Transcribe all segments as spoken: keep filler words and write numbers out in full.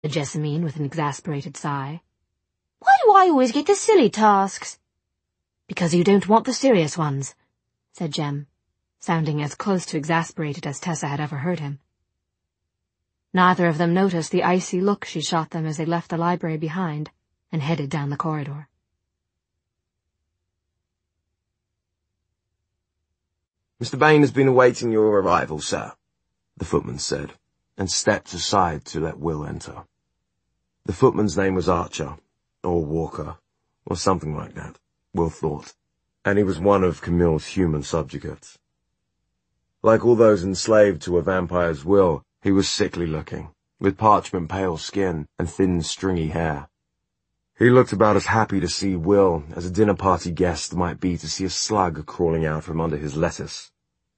said Jessamine with an exasperated sigh. Why do I always get the silly tasks? Because you don't want the serious ones, said Jem, sounding as close to exasperated as Tessa had ever heard him. Neither of them noticed the icy look she shot them as they left the library behind and headed down the corridor. Mister Bain has been awaiting your arrival, sir, the footman said, and stepped aside to let Will enter. The footman's name was Archer, or Walker, or something like that, Will thought, and he was one of Camille's human subjugates. Like all those enslaved to a vampire's will, he was sickly-looking, with parchment-pale skin and thin, stringy hair. He looked about as happy to see Will as a dinner-party guest might be to see a slug crawling out from under his lettuce.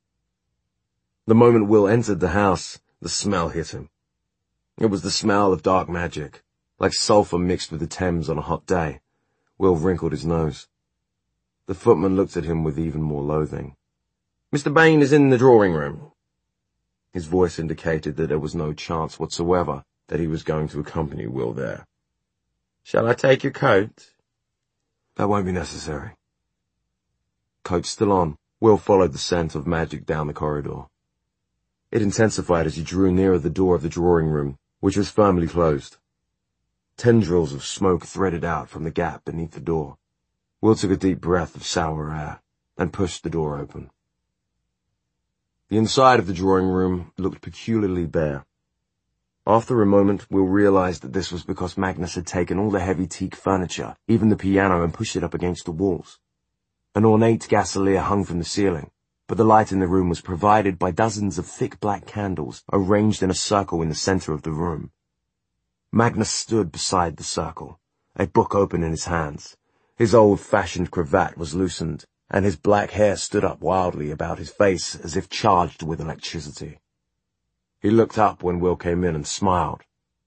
The moment Will entered the house, the smell hit him. It was the smell of dark magic, like sulphur mixed with the Thames on a hot day. Will wrinkled his nose. The footman looked at him with even more loathing. "Mister Bain is in the drawing-room." His voice indicated that there was no chance whatsoever that he was going to accompany Will there. "Shall I take your coat?" "That won't be necessary." Coat still on, Will followed the scent of magic down the corridor. It intensified as he drew nearer the door of the drawing-room, which was firmly closed. Tendrils of smoke threaded out from the gap beneath the door. Will took a deep breath of sour air and pushed the door open. The inside of the drawing-room looked peculiarly bare. After a moment, Will realized that this was because Magnus had taken all the heavy teak furniture, even the piano, and pushed it up against the walls. An ornate gasolier hung from the ceiling, but the light in the room was provided by dozens of thick black candles arranged in a circle in the center of the room. Magnus stood beside the circle, a book open in his hands. His old-fashioned cravat was loosened, and his black hair stood up wildly about his face as if charged with electricity. He looked up when Will came in and smiled.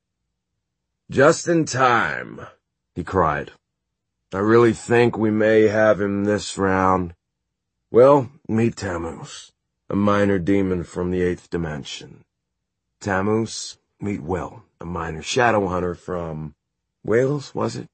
"Just in time," he cried. "I really think we may have him this round. Well, meet Tammuz, a minor demon from the eighth dimension. Tammuz, meet Will, a minor shadow hunter from Wales, was it?"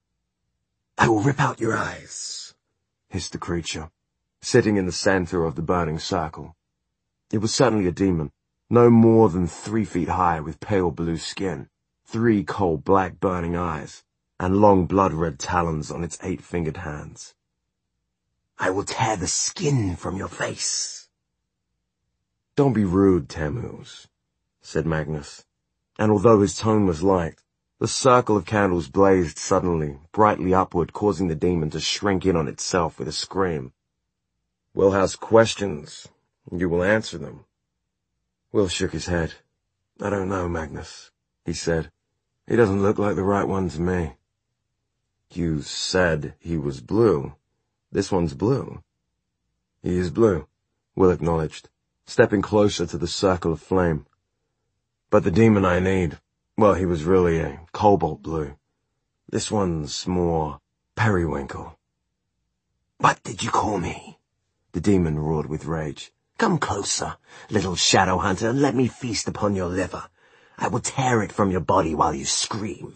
"I will rip out your eyes," hissed the creature, sitting in the center of the burning circle. It was certainly a demon, no more than three feet high with pale blue skin, three coal-black burning eyes, and long blood-red talons on its eight-fingered hands. "I will tear the skin from your face." "Don't be rude, Tammuz," said Magnus, and although his tone was light, the circle of candles blazed suddenly, brightly upward, causing the demon to shrink in on itself with a scream. "Will has questions. You will answer them." Will shook his head. "I don't know, Magnus," he said. "He doesn't look like the right one to me." "You said he was blue. This one's blue." "He is blue," Will acknowledged, stepping closer to the circle of flame. "But the demon I need, well, he was really a cobalt blue. This one's more periwinkle." "What did you call me?" the demon roared with rage. "Come closer, little shadow hunter, and let me feast upon your liver. I will tear it from your body while you scream."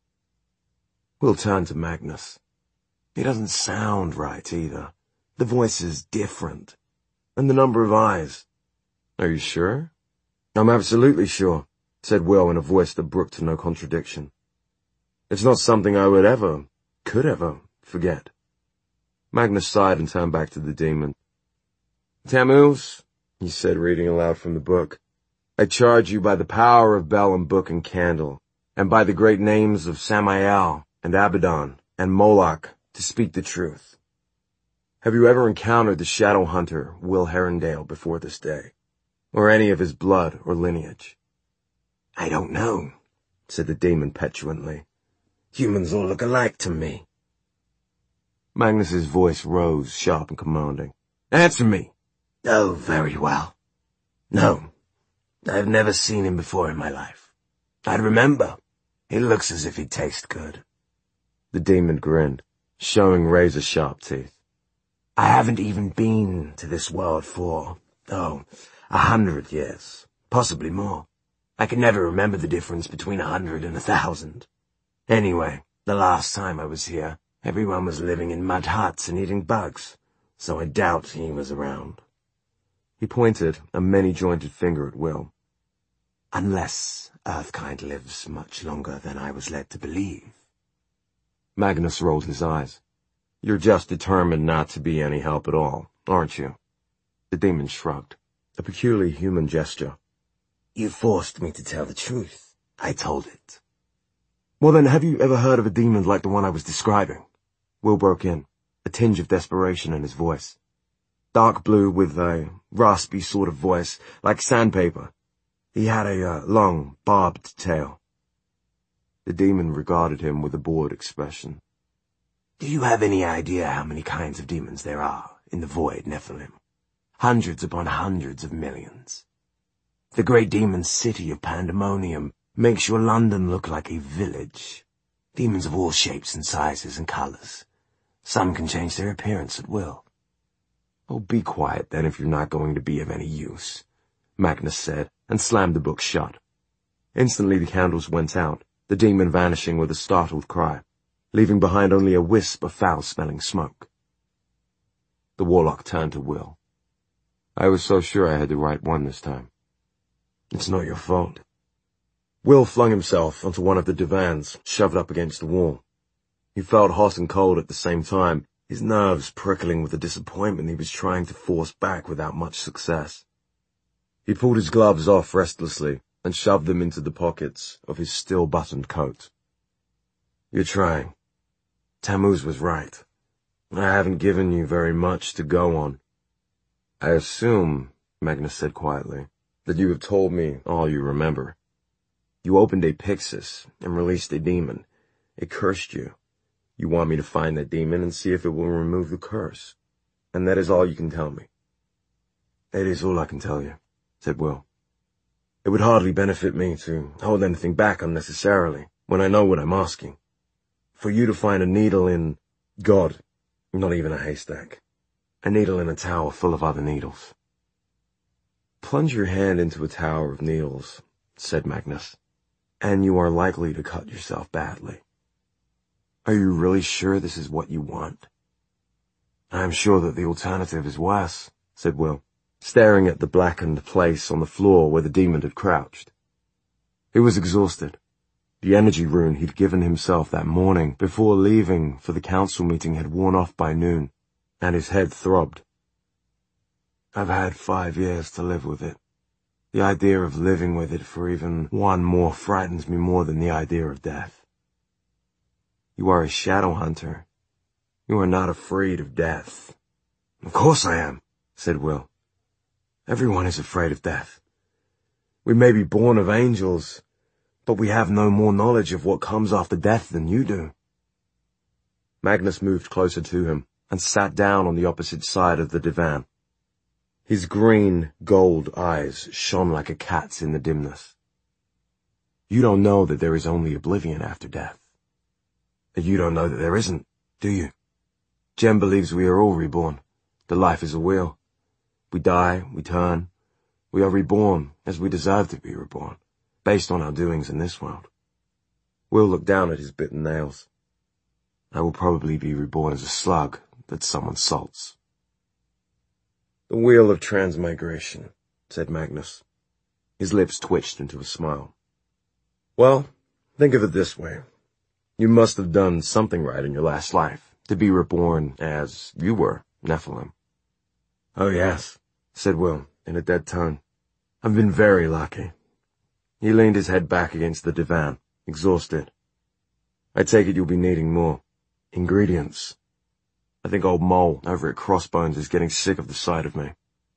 Will turned to Magnus. He doesn't sound right, either. The voice is different. And the number of eyes. "Are you sure?" "I'm absolutely sure," said Will in a voice that brooked no contradiction. "It's not something I would ever, could ever, forget." Magnus sighed and turned back to the demon. "Tammuz," he said, reading aloud from the book, "I charge you by the power of bell and book and candle, and by the great names of Samael and Abaddon and Moloch, to speak the truth. Have you ever encountered the shadow hunter, Will Herondale, before this day, or any of his blood or lineage?" "I don't know," said the demon petulantly. "Humans all look alike to me." Magnus's voice rose, sharp and commanding. "Answer me." "Oh, very well. No, I've never seen him before in my life. I'd remember. He looks as if he'd taste good." The demon grinned, showing razor-sharp teeth. "I haven't even been to this world for, oh, a hundred years, possibly more. I can never remember the difference between a hundred and a thousand. Anyway, the last time I was here, everyone was living in mud huts and eating bugs, so I doubt he was around. He pointed a many-jointed finger at Will. Unless Earthkind lives much longer than I was led to believe. Magnus rolled his eyes. You're just determined not to be any help at all, aren't you? The demon shrugged, a peculiarly human gesture. You forced me to tell the truth. I told it. Well then, have you ever heard of a demon like the one I was describing? Will broke in, a tinge of desperation in his voice. Dark blue with a raspy sort of voice, like sandpaper. He had a uh, long, barbed tail. The demon regarded him with a bored expression. Do you have any idea how many kinds of demons there are in the void, Nephilim? Hundreds upon hundreds of millions. The great demon city of Pandemonium makes your London look like a village. Demons of all shapes and sizes and colors. Some can change their appearance at will. Oh, be quiet then if you're not going to be of any use, Magnus said, and slammed the book shut. Instantly the candles went out, the demon vanishing with a startled cry, leaving behind only a wisp of foul-smelling smoke. The warlock turned to Will. I was so sure I had the right one this time. It's not your fault. Will flung himself onto one of the divans, shoved up against the wall. He felt hot and cold at the same time, his nerves prickling with the disappointment he was trying to force back without much success. He pulled his gloves off restlessly and shoved them into the pockets of his still-buttoned coat. You're trying. Tammuz was right. I haven't given you very much to go on. I assume, Magnus said quietly, that you have told me all you remember. You opened a Pyxis and released a demon. It cursed you. You want me to find that demon and see if it will remove the curse. And that is all you can tell me. It is all I can tell you, said Will. It would hardly benefit me to hold anything back unnecessarily when I know what I'm asking. For you to find a needle in God, not even a haystack. A needle in a tower full of other needles. Plunge your hand into a tower of needles, said Magnus, and you are likely to cut yourself badly. Are you really sure this is what you want? I'm sure that the alternative is worse, said Will, staring at the blackened place on the floor where the demon had crouched. He was exhausted. The energy rune he'd given himself that morning before leaving for the council meeting had worn off by noon, and his head throbbed. I've had five years to live with it. The idea of living with it for even one more frightens me more than the idea of death. You are a shadow hunter. You are not afraid of death. Of course I am, said Will. Everyone is afraid of death. We may be born of angels, but we have no more knowledge of what comes after death than you do. Magnus moved closer to him and sat down on the opposite side of the divan. His green, gold eyes shone like a cat's in the dimness. You don't know that there is only oblivion after death. You don't know that there isn't, do you? Jem believes we are all reborn. The life is a wheel. We die, we turn. We are reborn as we deserve to be reborn, based on our doings in this world. Will looked down at his bitten nails. I will probably be reborn as a slug that someone salts. The wheel of transmigration, said Magnus. His lips twitched into a smile. Well, think of it this way. You must have done something right in your last life, to be reborn as you were, Nephilim. Oh yes, said Will, in a dead tone. I've been very lucky. He leaned his head back against the divan, exhausted. I take it you'll be needing more. Ingredients. I think old Mole over at Crossbones is getting sick of the sight of me.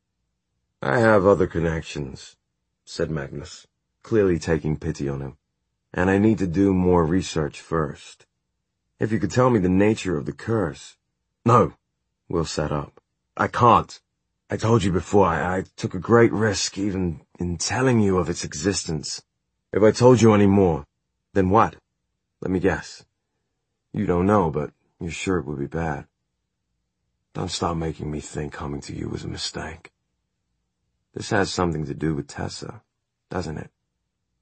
I have other connections, said Magnus, clearly taking pity on him. And I need to do more research first. If you could tell me the nature of the curse. No, Will sat up. I can't. I told you before, I, I took a great risk even in telling you of its existence. If I told you any more, then what? Let me guess. You don't know, but you're sure it would be bad. Don't start making me think coming to you was a mistake. This has something to do with Tessa, doesn't it?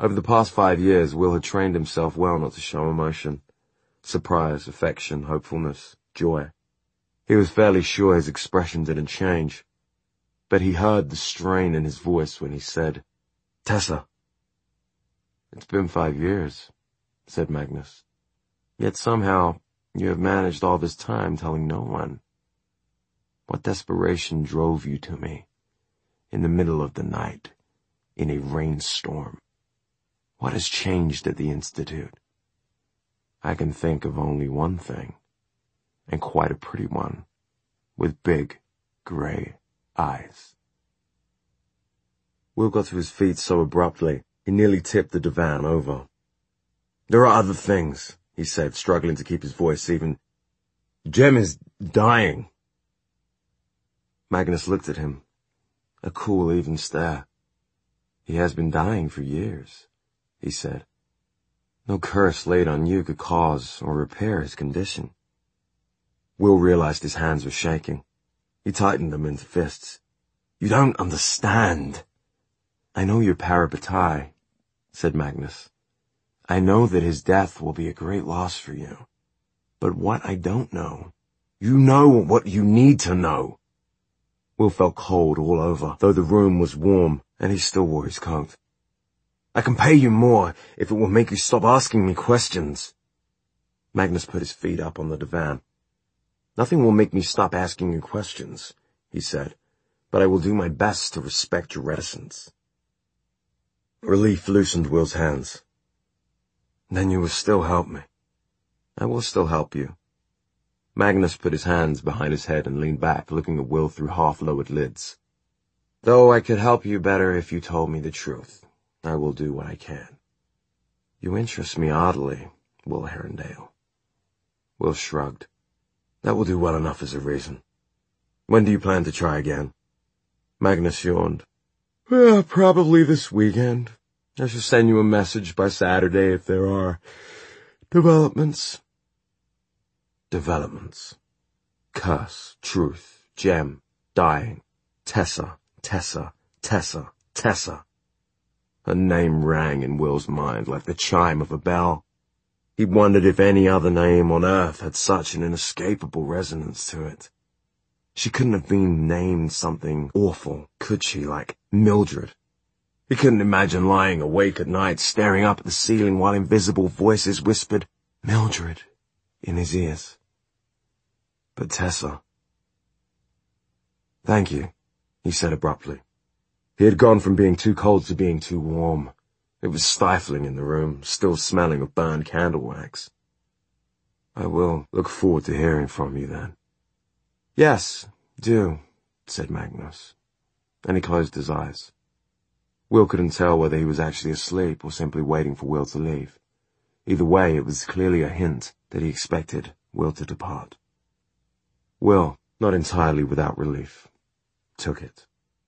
Over the past five years, Will had trained himself well not to show emotion. Surprise, affection, hopefulness, joy. He was fairly sure his expression didn't change, but he heard the strain in his voice when he said, "Tessa." "It's been five years," said Magnus. "Yet somehow you have managed all this time telling no one. What desperation drove you to me, in the middle of the night, in a rainstorm? What has changed at the Institute?" "I can think of only one thing, and quite a pretty one, with big, grey eyes." Will got to his feet so abruptly, he nearly tipped the divan over. "There are other things," he said, struggling to keep his voice even. "Jem is dying." Magnus looked at him, a cool, even stare. "He has been dying for years," he said. "No curse laid on you could cause or repair his condition." Will realized his hands were shaking. He tightened them into fists. "You don't understand." "I know you're parabatai," said Magnus. "I know that his death will be a great loss for you. But what I don't know, you know what you need to know." Will felt cold all over, though the room was warm, and he still wore his coat. "I can pay you more if it will make you stop asking me questions." Magnus put his feet up on the divan. "Nothing will make me stop asking you questions," he said, "but I will do my best to respect your reticence." Relief loosened Will's hands. "Then you will still help me." "I will still help you." Magnus put his hands behind his head and leaned back, looking at Will through half-lowered lids. "Though I could help you better if you told me the truth, I will do what I can." "You interest me oddly, Will Herondale." Will shrugged. "That will do well enough as a reason. When do you plan to try again?" Magnus yawned. "Well, probably this weekend. I shall send you a message by Saturday if there are developments." Developments. Curse, truth, Jem, dying, Tessa, Tessa, Tessa, Tessa. Her name rang in Will's mind like the chime of a bell. He wondered if any other name on earth had such an inescapable resonance to it. She couldn't have been named something awful, could she, like Mildred? He couldn't imagine lying awake at night, staring up at the ceiling while invisible voices whispered, "Mildred," in his ears. But Tessa. "Thank you," he said abruptly. He had gone from being too cold to being too warm. It was stifling in the room, still smelling of burned candle wax. "I will look forward to hearing from you then." "Yes, do," said Magnus, and he closed his eyes. Will couldn't tell whether he was actually asleep or simply waiting for Will to leave. Either way, it was clearly a hint that he expected Will to depart. Will, not entirely without relief, took it.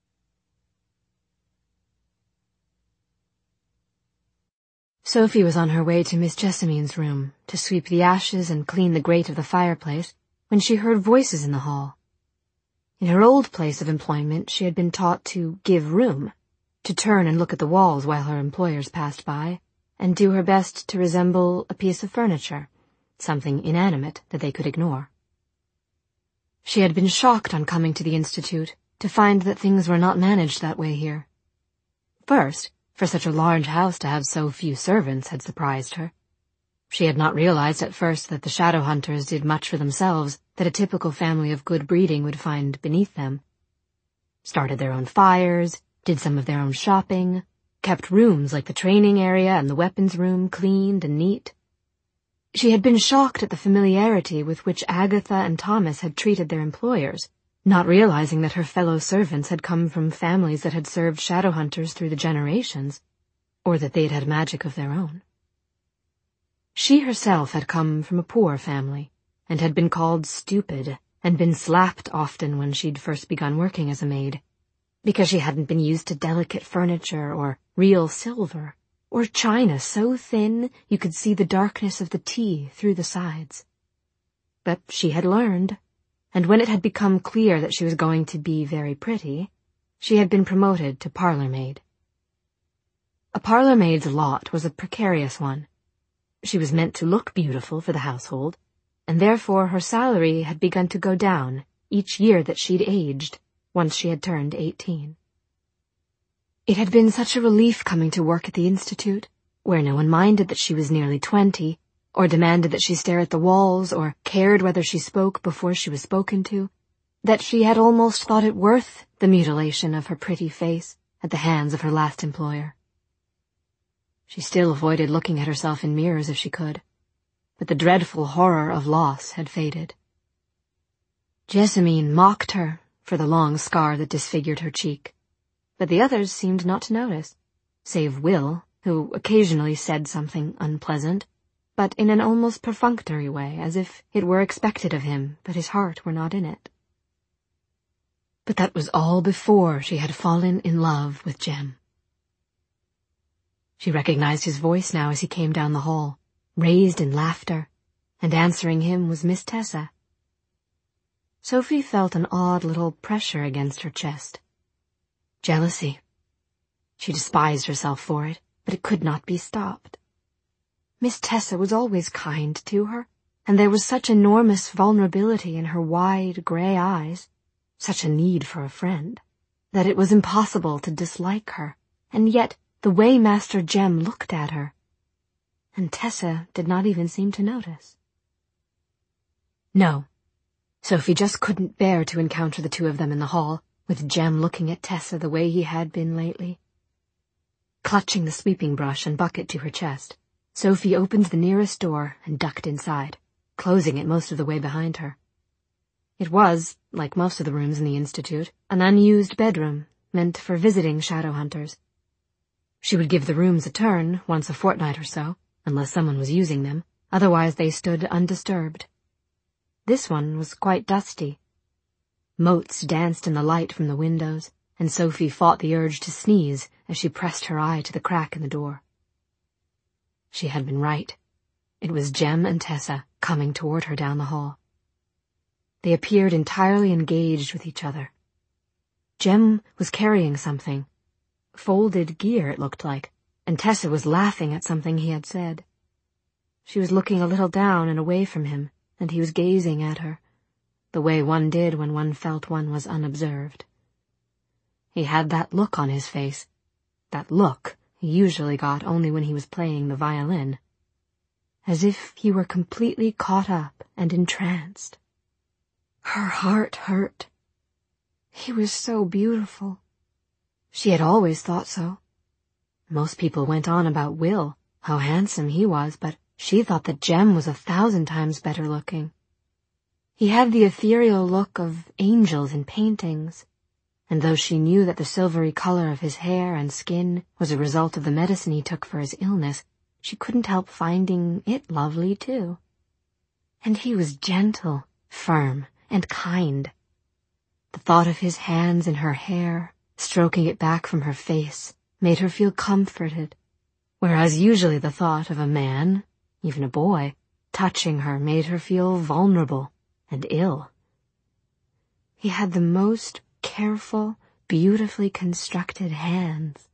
Sophie was on her way to Miss Jessamine's room to sweep the ashes and clean the grate of the fireplace when she heard voices in the hall. In her old place of employment, she had been taught to give room, to turn and look at the walls while her employers passed by, and do her best to resemble a piece of furniture, something inanimate that they could ignore. She had been shocked on coming to the Institute to find that things were not managed that way here. First, for such a large house to have so few servants had surprised her. She had not realized at first that the shadow hunters did much for themselves that a typical family of good breeding would find beneath them. Started their own fires, did some of their own shopping, kept rooms like the training area and the weapons room cleaned and neat. She had been shocked at the familiarity with which Agatha and Thomas had treated their employers, not realizing that her fellow servants had come from families that had served shadow hunters through the generations, or that they'd had magic of their own. She herself had come from a poor family, and had been called stupid, and been slapped often when she'd first begun working as a maid, because she hadn't been used to delicate furniture or real silver, or china so thin you could see the darkness of the tea through the sides. But she had learned, and when it had become clear that she was going to be very pretty, she had been promoted to parlour maid. A parlour-maid's lot was a precarious one. She was meant to look beautiful for the household, and therefore her salary had begun to go down each year that she'd aged, once she had turned eighteen. It had been such a relief coming to work at the Institute, where no one minded that she was nearly twenty, or demanded that she stare at the walls, or cared whether she spoke before she was spoken to, that she had almost thought it worth the mutilation of her pretty face at the hands of her last employer. She still avoided looking at herself in mirrors if she could, but the dreadful horror of loss had faded. Jessamine mocked her for the long scar that disfigured her cheek, but the others seemed not to notice, save Will, who occasionally said something unpleasant, but in an almost perfunctory way, as if it were expected of him that his heart were not in it. But that was all before she had fallen in love with Jem. She recognized his voice now as he came down the hall, raised in laughter, and answering him was Miss Tessa. Sophie felt an odd little pressure against her chest. Jealousy. She despised herself for it, but it could not be stopped. Miss Tessa was always kind to her, and there was such enormous vulnerability in her wide, grey eyes, such a need for a friend, that it was impossible to dislike her, and yet the way Master Jem looked at her, and Tessa did not even seem to notice. No, Sophie just couldn't bear to encounter the two of them in the hall, with Jem looking at Tessa the way he had been lately. Clutching the sweeping brush and bucket to her chest, Sophie opened the nearest door and ducked inside, closing it most of the way behind her. It was, like most of the rooms in the Institute, an unused bedroom, meant for visiting shadow hunters. She would give the rooms a turn once a fortnight or so, unless someone was using them, otherwise they stood undisturbed. This one was quite dusty. Motes danced in the light from the windows, and Sophie fought the urge to sneeze as she pressed her eye to the crack in the door. She had been right. It was Jem and Tessa coming toward her down the hall. They appeared entirely engaged with each other. Jem was carrying something. Folded gear, it looked like, and Tessa was laughing at something he had said. She was looking a little down and away from him, and he was gazing at her, the way one did when one felt one was unobserved. He had that look on his face, that look he usually got only when he was playing the violin, as if he were completely caught up and entranced. Her heart hurt. He was so beautiful. She had always thought so. Most people went on about Will, how handsome he was, but she thought that Jem was a thousand times better looking. He had the ethereal look of angels in paintings, and though she knew that the silvery color of his hair and skin was a result of the medicine he took for his illness, she couldn't help finding it lovely too. And he was gentle, firm, and kind. The thought of his hands in her hair, stroking it back from her face, made her feel comforted, whereas usually the thought of a man, even a boy, touching her made her feel vulnerable and ill. He had the most careful, beautifully constructed hands.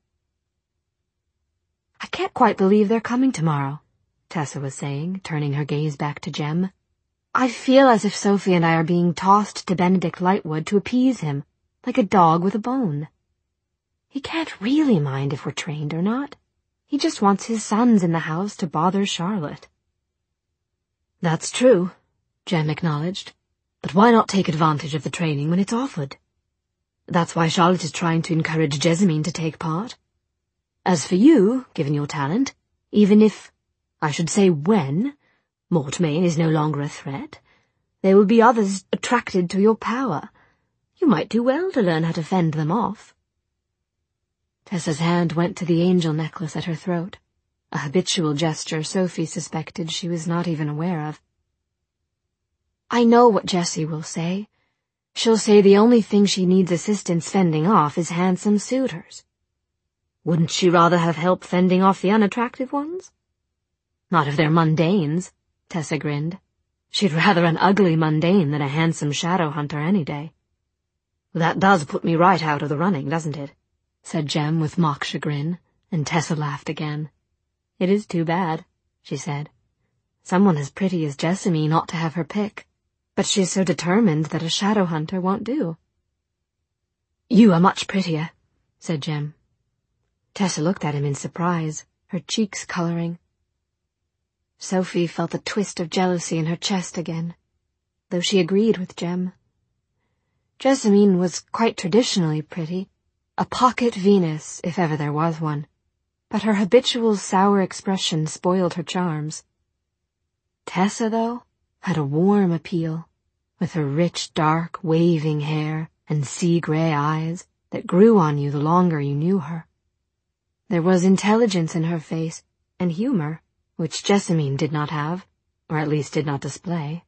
"I can't quite believe they're coming tomorrow," Tessa was saying, turning her gaze back to Jem. "I feel as if Sophie and I are being tossed to Benedict Lightwood to appease him, like a dog with a bone. He can't really mind if we're trained or not. He just wants his sons in the house to bother Charlotte." "That's true," Jem acknowledged. "But why not take advantage of the training when it's offered? That's why Charlotte is trying to encourage Jessamine to take part. As for you, given your talent, even if, I should say when, Mortmain is no longer a threat, there will be others attracted to your power. You might do well to learn how to fend them off." Tessa's hand went to the angel necklace at her throat, a habitual gesture Sophie suspected she was not even aware of. "I know what Jessie will say. She'll say the only thing she needs assistance fending off is handsome suitors. Wouldn't she rather have help fending off the unattractive ones?" "Not if they're mundanes," Tessa grinned. "She'd rather an ugly mundane than a handsome shadow hunter any day." "That does put me right out of the running, doesn't it?" said Jem with mock chagrin, and Tessa laughed again. "It is too bad," she said. "Someone as pretty as Jessamine ought to have her pick, but she's so determined that a shadow hunter won't do." "You are much prettier," said Jem. Tessa looked at him in surprise, her cheeks colouring. Sophie felt the twist of jealousy in her chest again, though she agreed with Jem. Jessamine was quite traditionally pretty, a pocket Venus if ever there was one, but her habitual sour expression spoiled her charms. Tessa, though, had a warm appeal, with her rich, dark, waving hair and sea-grey eyes that grew on you the longer you knew her. There was intelligence in her face, and humour, which Jessamine did not have, or at least did not display.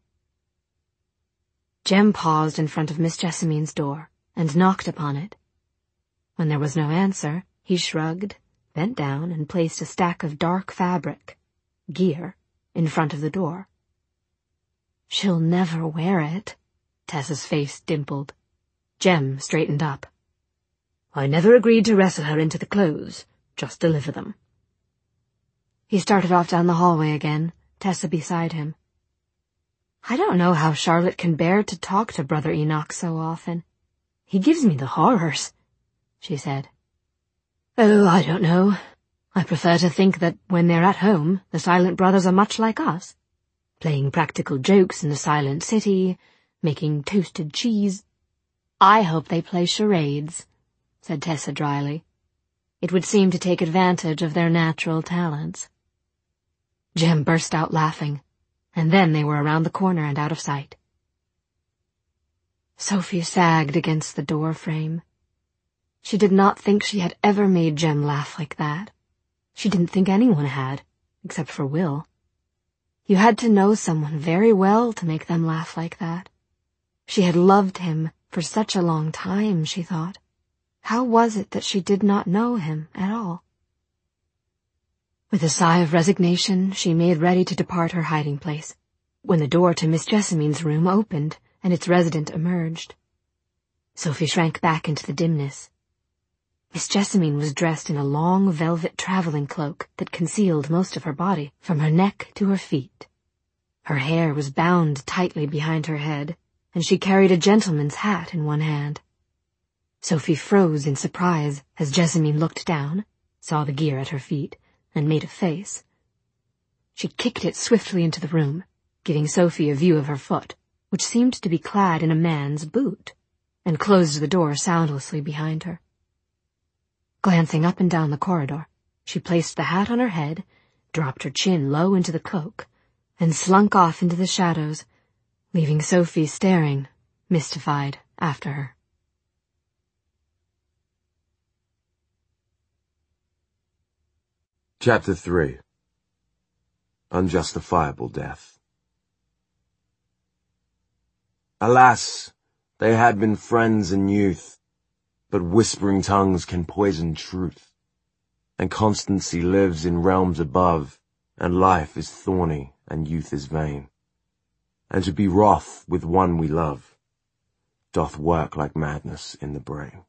Jem paused in front of Miss Jessamine's door, and knocked upon it. When there was no answer, he shrugged, bent down, and placed a stack of dark fabric, gear, in front of the door. "She'll never wear it." Tessa's face dimpled. Jem straightened up. "I never agreed to wrestle her into the clothes, just deliver them." He started off down the hallway again, Tessa beside him. "I don't know how Charlotte can bear to talk to Brother Enoch so often. He gives me the horrors," she said. "Oh, I don't know. I prefer to think that when they're at home, the Silent Brothers are much like us, playing practical jokes in the Silent City, making toasted cheese." "I hope they play charades," said Tessa dryly. "It would seem to take advantage of their natural talents." Jem burst out laughing, and then they were around the corner and out of sight. Sophie sagged against the door frame. She did not think she had ever made Jem laugh like that. She didn't think anyone had, except for Will. You had to know someone very well to make them laugh like that. She had loved him for such a long time, she thought. How was it that she did not know him at all? With a sigh of resignation, she made ready to depart her hiding place, when the door to Miss Jessamine's room opened and its resident emerged. Sophie shrank back into the dimness. Miss Jessamine was dressed in a long velvet travelling cloak that concealed most of her body, from her neck to her feet. Her hair was bound tightly behind her head, and she carried a gentleman's hat in one hand. Sophie froze in surprise as Jessamine looked down, saw the gear at her feet, and made a face. She kicked it swiftly into the room, giving Sophie a view of her foot, which seemed to be clad in a man's boot, and closed the door soundlessly behind her. Glancing up and down the corridor, she placed the hat on her head, dropped her chin low into the cloak, and slunk off into the shadows, leaving Sophie staring, mystified, after her. Chapter three. Unjustifiable Death. Alas, they had been friends in youth, but whispering tongues can poison truth, and constancy lives in realms above, and life is thorny and youth is vain, and to be wroth with one we love doth work like madness in the brain.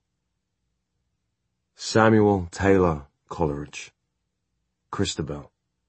Samuel Taylor Coleridge. Christabel.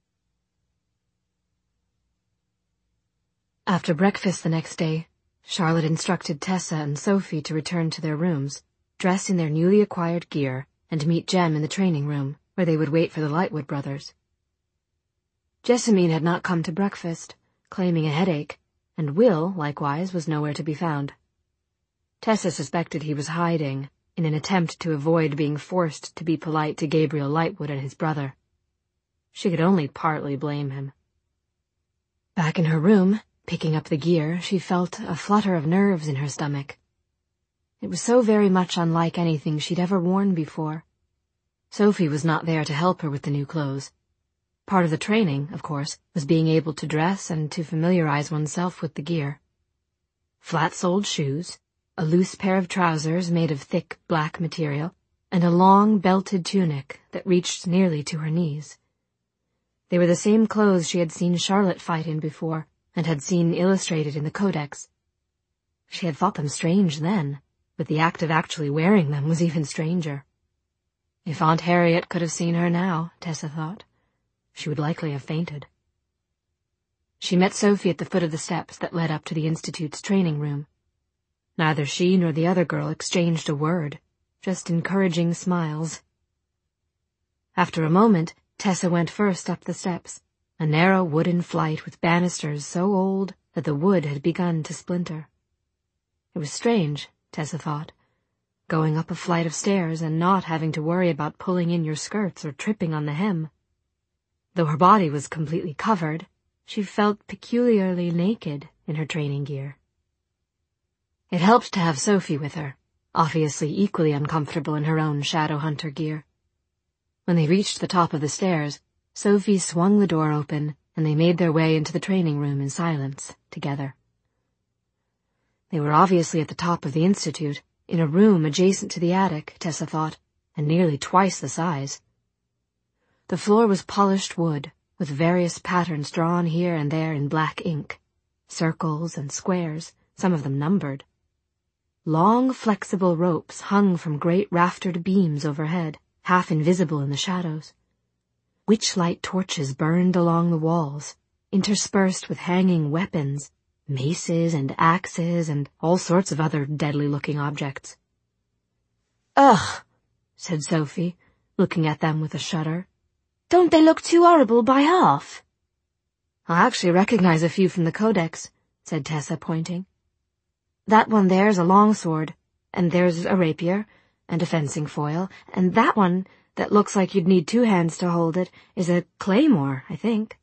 After breakfast the next day, Charlotte instructed Tessa and Sophie to return to their rooms, dress in their newly acquired gear, and meet Jem in the training room, where they would wait for the Lightwood brothers. Jessamine had not come to breakfast, claiming a headache, and Will, likewise, was nowhere to be found. Tessa suspected he was hiding, in an attempt to avoid being forced to be polite to Gabriel Lightwood and his brother. She could only partly blame him. Back in her room, picking up the gear, she felt a flutter of nerves in her stomach. It was so very much unlike anything she'd ever worn before. Sophie was not there to help her with the new clothes. Part of the training, of course, was being able to dress and to familiarize oneself with the gear. Flat-soled shoes, a loose pair of trousers made of thick black material, and a long belted tunic that reached nearly to her knees. They were the same clothes she had seen Charlotte fight in before, and had seen illustrated in the codex. She had thought them strange then, but the act of actually wearing them was even stranger. If Aunt Harriet could have seen her now, Tessa thought, she would likely have fainted. She met Sophie at the foot of the steps that led up to the Institute's training room. Neither she nor the other girl exchanged a word, just encouraging smiles. After a moment, Tessa went first up the steps, a narrow wooden flight with banisters so old that the wood had begun to splinter. It was strange, Tessa thought, going up a flight of stairs and not having to worry about pulling in your skirts or tripping on the hem. Though her body was completely covered, she felt peculiarly naked in her training gear. It helped to have Sophie with her, obviously equally uncomfortable in her own shadow hunter gear. When they reached the top of the stairs, Sophie swung the door open, and they made their way into the training room in silence, together. They were obviously at the top of the Institute, in a room adjacent to the attic, Tessa thought, and nearly twice the size. The floor was polished wood, with various patterns drawn here and there in black ink, circles and squares, some of them numbered. Long, flexible ropes hung from great raftered beams overhead, half invisible in the shadows. Witchlight torches burned along the walls, interspersed with hanging weapons, maces and axes and all sorts of other deadly-looking objects. Ugh, said Sophie, looking at them with a shudder. Don't they look too horrible by half? I actually recognize a few from the Codex, said Tessa, pointing. That one there's a longsword, and there's a rapier, and a fencing foil, and that one, that looks like you'd need two hands to hold it, is a claymore, I think.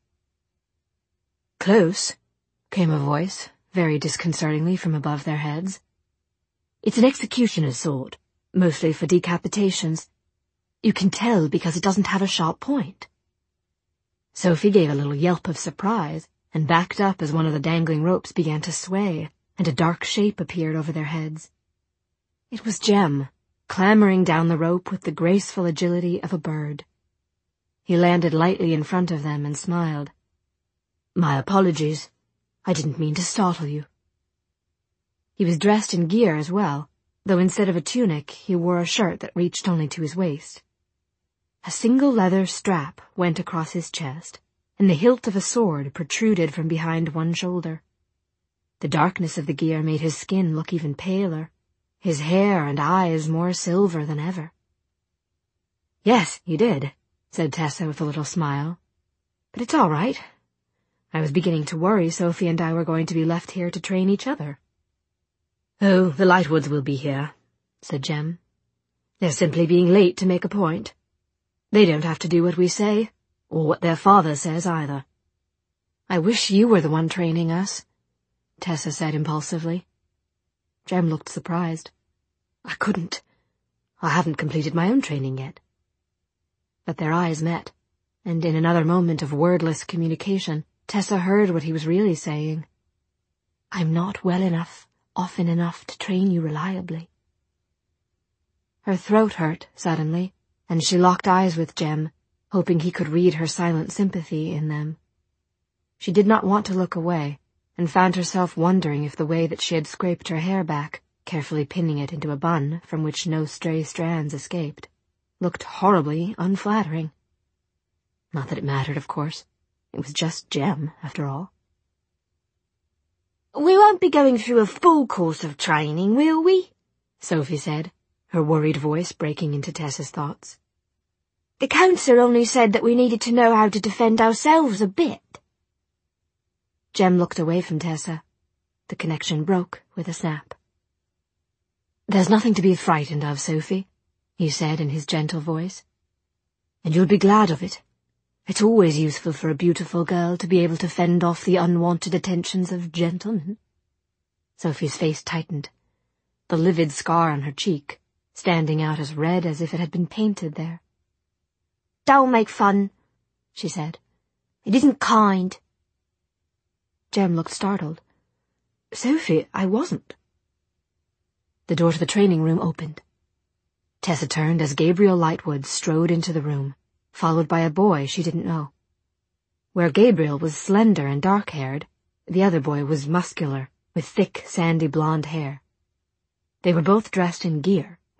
Close, came a voice, very disconcertingly from above their heads. It's an executioner's sword, mostly for decapitations. You can tell because it doesn't have a sharp point. Sophie gave a little yelp of surprise, and backed up as one of the dangling ropes began to sway, and a dark shape appeared over their heads. It was Jem, clambering down the rope with the graceful agility of a bird. He landed lightly in front of them and smiled. My apologies. I didn't mean to startle you. He was dressed in gear as well, though instead of a tunic he wore a shirt that reached only to his waist. A single leather strap went across his chest, and the hilt of a sword protruded from behind one shoulder. The darkness of the gear made his skin look even paler, his hair and eyes more silver than ever. Yes, you did, said Tessa with a little smile. But it's all right. I was beginning to worry Sophie and I were going to be left here to train each other. Oh, the Lightwoods will be here, said Jem. They're simply being late to make a point. They don't have to do what we say, or what their father says either. I wish you were the one training us, Tessa said impulsively. Jem looked surprised. I couldn't. I haven't completed my own training yet. But their eyes met, and in another moment of wordless communication, Tessa heard what he was really saying. I'm not well enough, often enough to train you reliably. Her throat hurt suddenly, and she locked eyes with Jem, hoping he could read her silent sympathy in them. She did not want to look away, and found herself wondering if the way that she had scraped her hair back, carefully pinning it into a bun from which no stray strands escaped, looked horribly unflattering. Not that it mattered, of course. It was just Jem, after all. We won't be going through a full course of training, will we? Sophie said, her worried voice breaking into Tessa's thoughts. The counsellor only said that we needed to know how to defend ourselves a bit. Jem looked away from Tessa. The connection broke with a snap. There's nothing to be frightened of, Sophie, he said in his gentle voice. And you'll be glad of it. It's always useful for a beautiful girl to be able to fend off the unwanted attentions of gentlemen. Sophie's face tightened, the livid scar on her cheek, standing out as red as if it had been painted there. Don't make fun, she said. It isn't kind. Jem looked startled. Sophie, I wasn't. The door to the training room opened. Tessa turned as Gabriel Lightwood strode into the room, followed by a boy she didn't know. Where Gabriel was slender and dark-haired, the other boy was muscular, with thick, sandy blonde hair. They were both dressed in gear,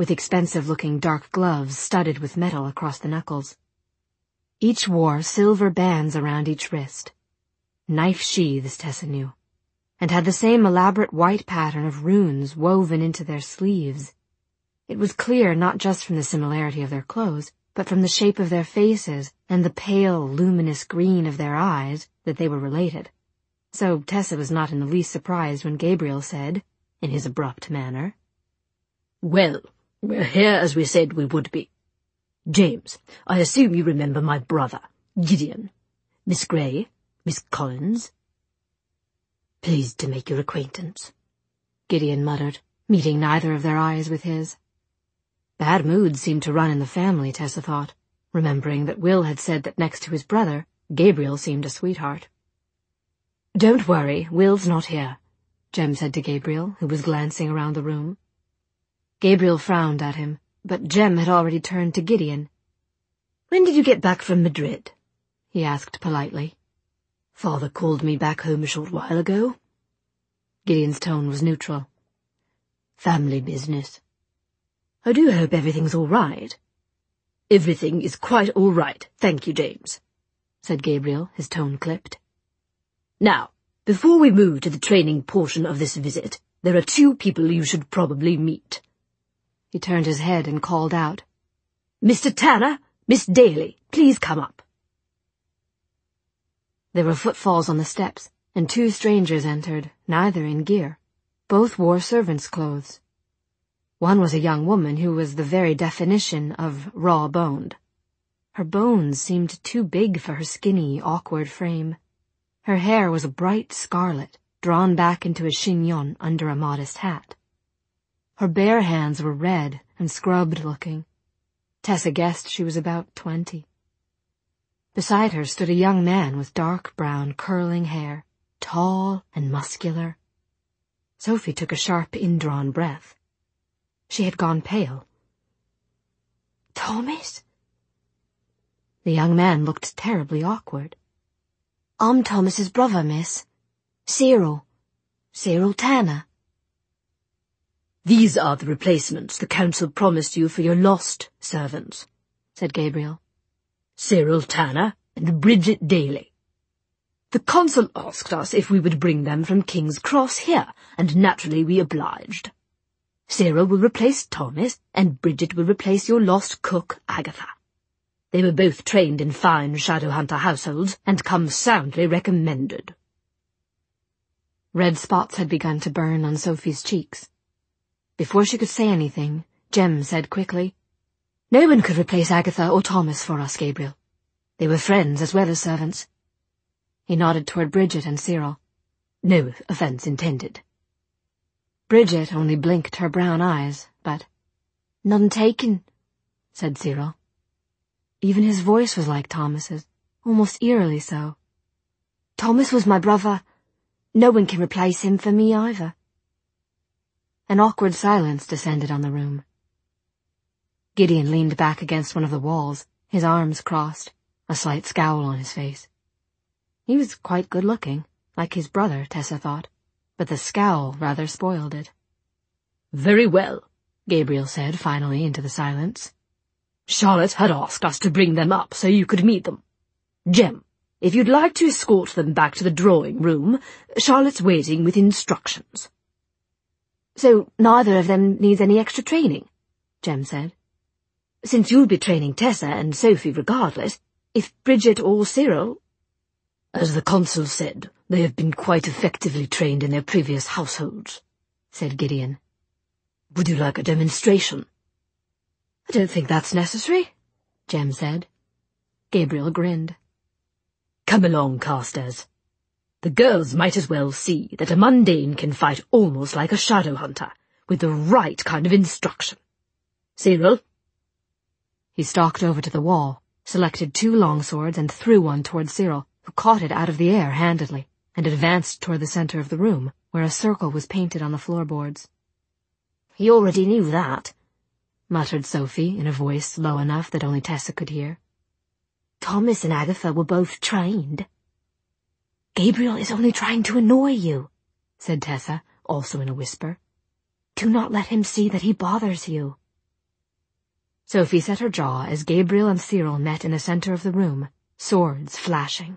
with expensive-looking dark gloves studded with metal across the knuckles. Each wore silver bands around each wrist. Knife sheaths, Tessa knew, and had the same elaborate white pattern of runes woven into their sleeves. It was clear not just from the similarity of their clothes, but from the shape of their faces and the pale, luminous green of their eyes that they were related. So Tessa was not in the least surprised when Gabriel said, in his abrupt manner, "Well, we're here as we said we would be. James, I assume you remember my brother, Gideon. Miss Grey, Miss Collins." "Pleased to make your acquaintance," Gideon muttered, meeting neither of their eyes with his. Bad moods seemed to run in the family, Tessa thought, remembering that Will had said that next to his brother, Gabriel seemed a sweetheart. "Don't worry, Will's not here," Jem said to Gabriel, who was glancing around the room. Gabriel frowned at him, but Jem had already turned to Gideon. "When did you get back from Madrid?" he asked politely. "Father called me back home a short while ago." Gideon's tone was neutral. "Family business. I do hope everything's all right." "Everything is quite all right, thank you, James," said Gabriel, his tone clipped. "Now, before we move to the training portion of this visit, there are two people you should probably meet." He turned his head and called out, "Mister Tanner, Miss Daly, please come up." There were footfalls on the steps, and two strangers entered, neither in gear. Both wore servants' clothes. One was a young woman who was the very definition of raw-boned. Her bones seemed too big for her skinny, awkward frame. Her hair was a bright scarlet, drawn back into a chignon under a modest hat. Her bare hands were red and scrubbed-looking. Tessa guessed she was about twenty. Beside her stood a young man with dark brown curling hair, tall and muscular. Sophie took a sharp indrawn breath. She had gone pale. "Thomas?" The young man looked terribly awkward. "I'm Thomas's brother, miss. Cyril. Cyril Tanner." "These are the replacements the council promised you for your lost servants," said Gabriel. "Cyril Tanner and Bridget Daly. The consul asked us if we would bring them from King's Cross here, and naturally we obliged. Cyril will replace Thomas, and Bridget will replace your lost cook, Agatha. They were both trained in fine Shadowhunter households, and come soundly recommended." Red spots had begun to burn on Sophie's cheeks. Before she could say anything, Jem said quickly, "No one could replace Agatha or Thomas for us, Gabriel. They were friends as well as servants." He nodded toward Bridget and Cyril. "No offence intended." Bridget only blinked her brown eyes, but "None taken," said Cyril. Even his voice was like Thomas's, almost eerily so. "Thomas was my brother. No one can replace him for me either." An awkward silence descended on the room. Gideon leaned back against one of the walls, his arms crossed, a slight scowl on his face. He was quite good-looking, like his brother, Tessa thought, but the scowl rather spoiled it. "Very well," Gabriel said finally into the silence. "Charlotte had asked us to bring them up so you could meet them. Jem, if you'd like to escort them back to the drawing-room, Charlotte's waiting with instructions." "So neither of them needs any extra training?" Jem said. "Since you'll be training Tessa and Sophie regardless, if Bridget or Cyril—" "As the consul said, they have been quite effectively trained in their previous households," said Gideon. "Would you like a demonstration?" "I don't think that's necessary," Jem said. Gabriel grinned. "Come along, Carstairs. The girls might as well see that a mundane can fight almost like a shadow hunter, with the right kind of instruction. Cyril?" He stalked over to the wall, selected two long swords and threw one toward Cyril, who caught it out of the air handedly, and advanced toward the center of the room, where a circle was painted on the floorboards. "He already knew that," muttered Sophie in a voice low enough that only Tessa could hear. "Thomas and Agatha were both trained." "Gabriel is only trying to annoy you," said Tessa, also in a whisper. "Do not let him see that he bothers you." Sophie set her jaw as Gabriel and Cyril met in the center of the room, swords flashing.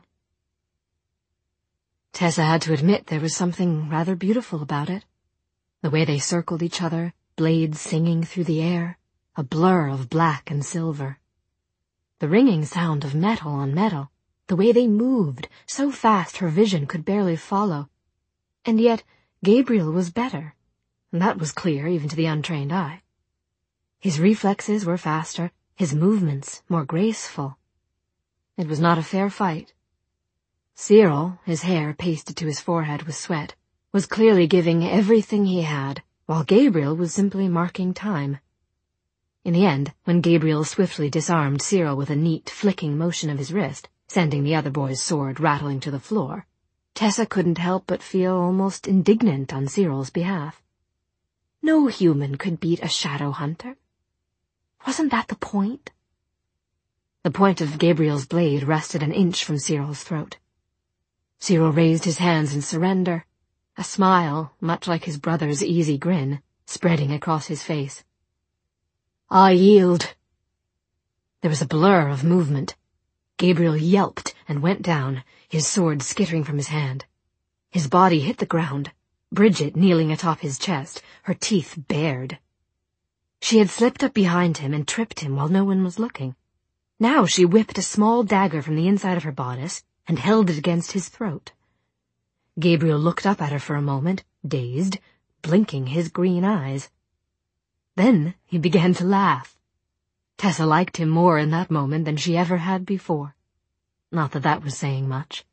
Tessa had to admit there was something rather beautiful about it. The way they circled each other, blades singing through the air, a blur of black and silver. The ringing sound of metal on metal, the way they moved, so fast her vision could barely follow. And yet Gabriel was better, and that was clear even to the untrained eye. His reflexes were faster, his movements more graceful. It was not a fair fight. Cyril, his hair pasted to his forehead with sweat, was clearly giving everything he had, while Gabriel was simply marking time. In the end, when Gabriel swiftly disarmed Cyril with a neat, flicking motion of his wrist, sending the other boy's sword rattling to the floor, Tessa couldn't help but feel almost indignant on Cyril's behalf. No human could beat a shadow hunter. Wasn't that the point? The point of Gabriel's blade rested an inch from Cyril's throat. Cyril raised his hands in surrender, a smile, much like his brother's easy grin, spreading across his face. I yield. There was a blur of movement. Gabriel yelped and went down, his sword skittering from his hand. His body hit the ground, Bridget kneeling atop his chest, her teeth bared. She had slipped up behind him and tripped him while no one was looking. Now she whipped a small dagger from the inside of her bodice and held it against his throat. Gabriel looked up at her for a moment, dazed, blinking his green eyes. Then he began to laugh. Tessa liked him more in that moment than she ever had before. Not that that was saying much.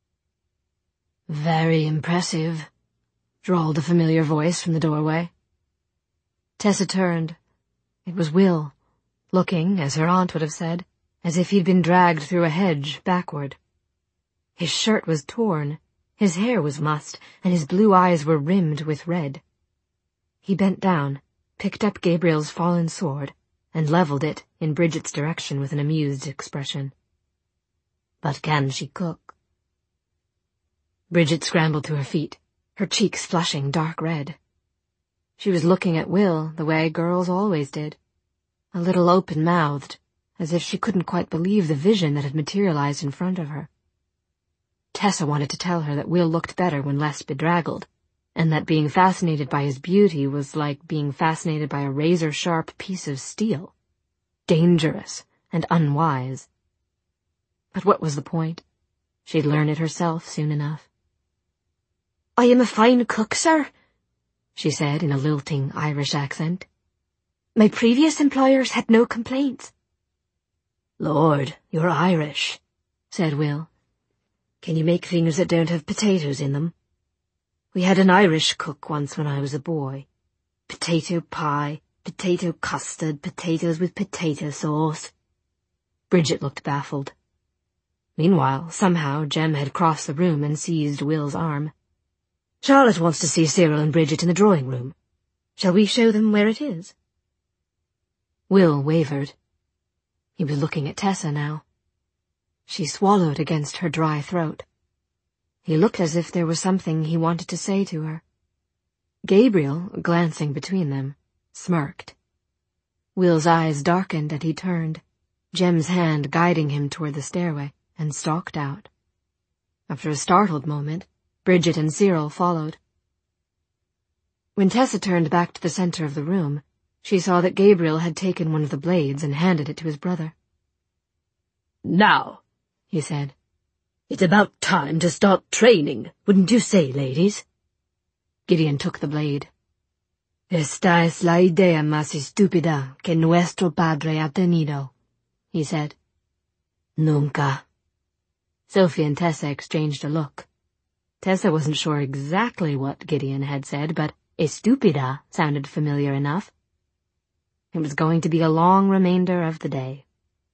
Very impressive, drawled a familiar voice from the doorway. Tessa turned. It was Will, looking, as her aunt would have said, as if he'd been dragged through a hedge backward. His shirt was torn, his hair was mussed, and his blue eyes were rimmed with red. He bent down, picked up Gabriel's fallen sword, and leveled it in Bridget's direction with an amused expression. But can she cook? Bridget scrambled to her feet, her cheeks flushing dark red. She was looking at Will the way girls always did, a little open-mouthed, as if she couldn't quite believe the vision that had materialized in front of her. Tessa wanted to tell her that Will looked better when less bedraggled, and that being fascinated by his beauty was like being fascinated by a razor-sharp piece of steel, dangerous and unwise. But what was the point? She'd learn it herself soon enough. I am a fine cook, sir, she said in a lilting Irish accent. My previous employers had no complaints. Lord, you're Irish, said Will. Can you make things that don't have potatoes in them? We had an Irish cook once when I was a boy. Potato pie, potato custard, potatoes with potato sauce. Bridget looked baffled. Meanwhile, somehow, Jem had crossed the room and seized Will's arm. Charlotte wants to see Cyril and Bridget in the drawing room. Shall we show them where it is? Will wavered. He was looking at Tessa now. She swallowed against her dry throat. He looked as if there was something he wanted to say to her. Gabriel, glancing between them, smirked. Will's eyes darkened and he turned, Jem's hand guiding him toward the stairway, and stalked out. After a startled moment, Bridget and Cyril followed. When Tessa turned back to the center of the room, she saw that Gabriel had taken one of the blades and handed it to his brother. Now, he said, it's about time to start training, wouldn't you say, ladies? Gideon took the blade. Esta es la idea más estúpida que nuestro padre ha tenido, he said. Nunca. Sophie and Tessa exchanged a look. Tessa wasn't sure exactly what Gideon had said, but estúpida sounded familiar enough. It was going to be a long remainder of the day.